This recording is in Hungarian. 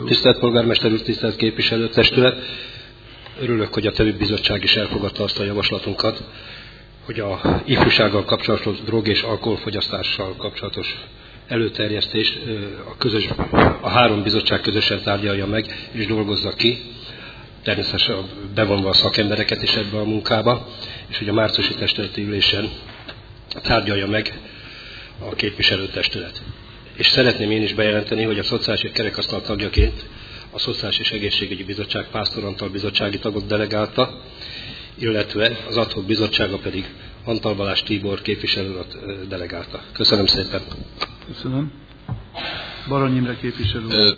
tisztelt polgármester úr, tisztelt képviselőtestület! Örülök, hogy a TEVIP bizottság is elfogadta azt a javaslatunkat, hogy a ifjúsággal kapcsolatos drog- és alkoholfogyasztással kapcsolatos előterjesztést a három bizottság közösen tárgyalja meg és dolgozza ki, természetesen bevonva a szakembereket is ebbe a munkába, és hogy a márciusi testületi ülésen tárgyalja meg a képviselőtestület. És szeretném én is bejelenteni, hogy a Szociális Kerekasztal tagjaként a Szociális és Egészségügyi Bizottság Pásztor Antal bizottsági tagot delegálta, illetve az ad hoc bizottsága pedig Antal Balázs Tibor képviselőt delegálta. Köszönöm szépen. Köszönöm. Barany Imre képviselő.